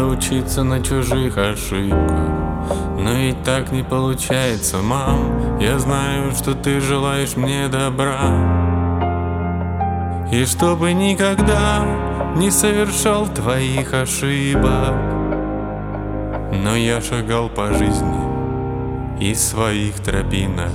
учиться на чужих ошибках. Но ведь так не получается, мам. Я знаю, что ты желаешь мне добра, и чтобы никогда не совершал твоих ошибок. Но я шагал по жизни из своих тропинок.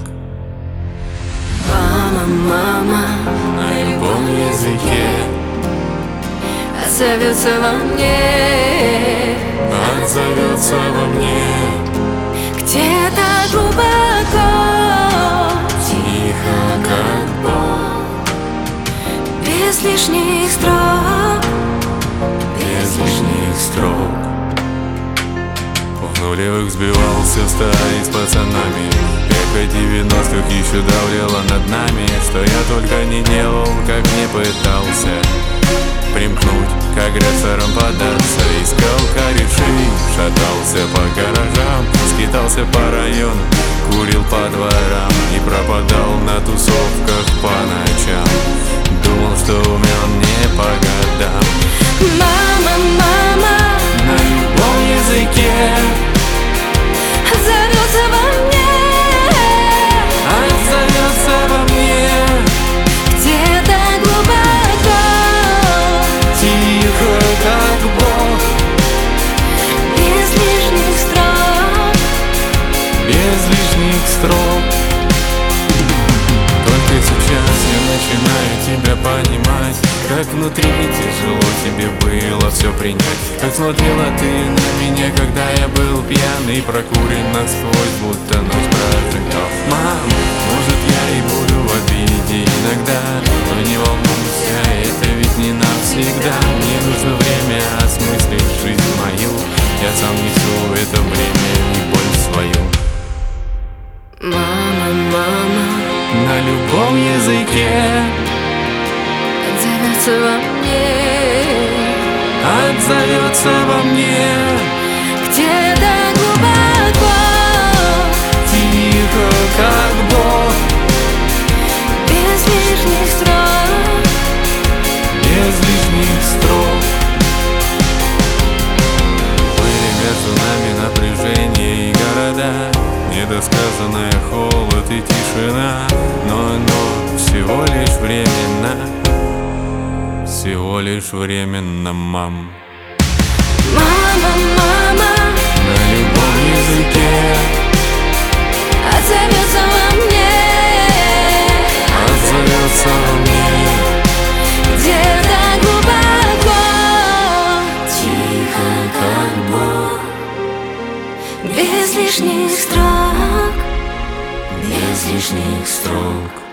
Мама, мама, На любом языке отзовется во мне, отзовется во мне. где-то глубоко, Тихо, как Бог, без лишних строк. без лишних строк. В нулевых сбивался в стаи с пацанами. Эхо 90-х еще давлело над нами. Что я только не делал, как не пытался примкнуть к агрессорам, податься. Искал кореши, шатался по гаражам, скитался по району, курил по дворам и пропадал на тусовках по ночам. Думал, что умен не по годам. Мама, мама, На любом языке отзовется во мне, отзовется во мне. где-то глубоко, Тихо, как Бог, без лишних строк. без лишних строк. Только сейчас я начинаю тебя понимать, как внутри тяжело тебе было все принять. Как смотрела ты на меня, когда я был пьяный, прокурен насквозь, будто ночь прожигал. Мам, может я и буду в обиде иногда, но не волнуйся, это ведь не навсегда. Мне нужно время осмыслить жизнь мою, я сам несу это бремя и боль свою. Мама, мама, На любом языке отзовется во мне, отзовется во мне. где-то глубоко, Тихо, как Бог, без лишних строк. без лишних строк. Были между нами напряжение и города, недосказанная холод и тишина. Но всего лишь временно, всего лишь временно, мам. Мама, мама, На любом языке отзовется во мне, отзовется во мне. где-то глубоко, Тихо, как Бог, без лишних строк. без лишних строк.